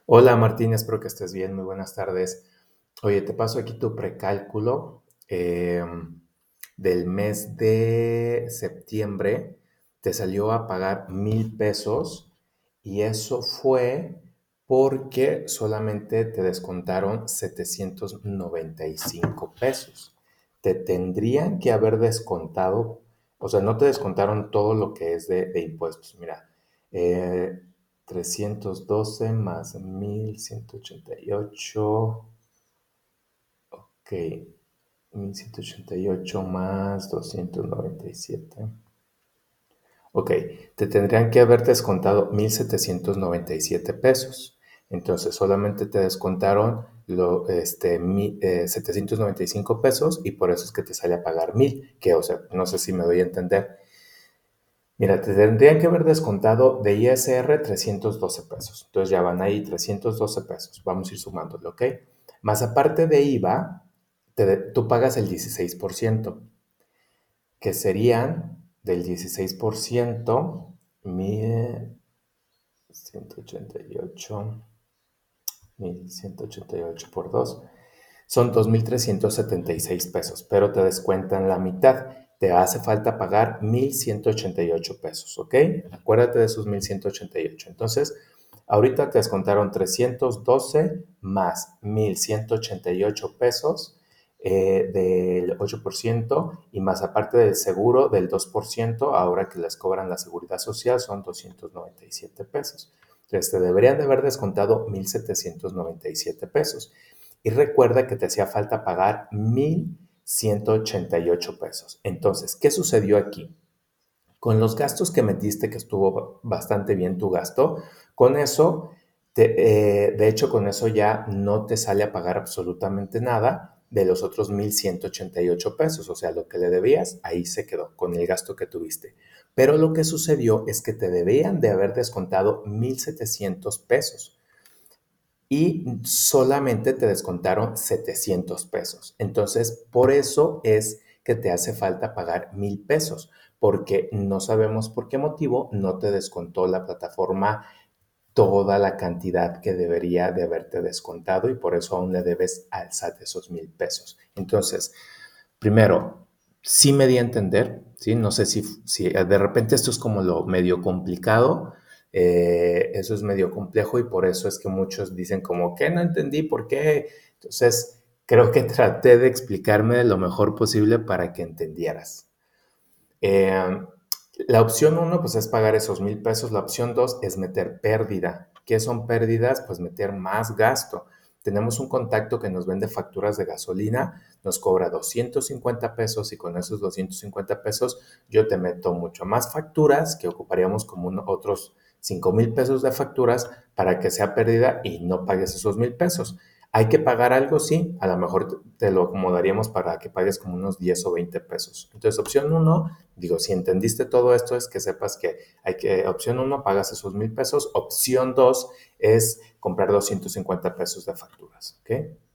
Hola Martín, espero que estés bien, muy buenas tardes. Oye, te paso aquí tu precálculo del mes de septiembre. Te salió a pagar 1,000 pesos y eso fue porque solamente te descontaron 795 pesos. Te tendrían que haber descontado, o sea, no te descontaron todo lo que es de impuestos. Mira, eh, 312 más 1,188. Ok, 1,188 más 297. Ok, te tendrían que haber descontado 1,797 pesos. Entonces, solamente te descontaron 795 pesos y por eso es que te sale a pagar 1,000, que, o sea, no sé si me doy a entender. Mira, te tendrían que haber descontado de ISR 312 pesos. Entonces ya van ahí 312 pesos. Vamos a ir sumándolo, ¿ok? Más aparte de IVA, tú pagas el 16%, que serían del 16%, 1,188, 1,188 por 2. Son 2,376 pesos, pero te descuentan la mitad. Te hace falta pagar 1,188 pesos, ¿ok? Acuérdate de esos 1,188. Entonces, ahorita te descontaron 312 más 1,188 pesos del 8% y más aparte del seguro del 2%, ahora que les cobran la seguridad social son 297 pesos. Entonces, te deberían de haber descontado 1,797 pesos. Y recuerda que te hacía falta pagar 1,188 pesos. Entonces, ¿qué sucedió aquí? Con los gastos que metiste, que estuvo bastante bien tu gasto, con eso, de hecho, con eso ya no te sale a pagar absolutamente nada de los otros 1,188 pesos. O sea, lo que le debías, ahí se quedó con el gasto que tuviste. Pero lo que sucedió es que te debían de haber descontado 1,700 pesos y solamente te descontaron 700 pesos. Entonces, por eso es que te hace falta pagar 1,000 pesos, porque no sabemos por qué motivo no te descontó la plataforma toda la cantidad que debería de haberte descontado y por eso aún le debes al SAT esos 1,000 pesos. Entonces, primero, sí me di a entender, ¿sí? No sé si de repente esto es como lo medio complicado, eso es medio complejo y por eso es que muchos dicen como que no entendí por qué. Entonces, creo que traté de explicarme de lo mejor posible para que entendieras. Eh, la opción uno, pues es pagar esos 1,000 pesos. La opción dos es meter pérdida. ¿Qué son pérdidas? Pues meter más gasto. Tenemos un contacto que nos vende facturas de gasolina, nos cobra 250 pesos y con esos 250 pesos yo te meto mucho más facturas que ocuparíamos como otros 5,000 pesos de facturas para que sea pérdida y no pagues esos 1,000 pesos. ¿Hay que pagar algo? Sí, a lo mejor te lo acomodaríamos para que pagues como unos 10 o 20 pesos. Entonces, opción uno, digo, si entendiste todo esto es que sepas que opción uno, pagas esos 1,000 pesos. Opción dos es comprar 250 pesos de facturas, ¿ok?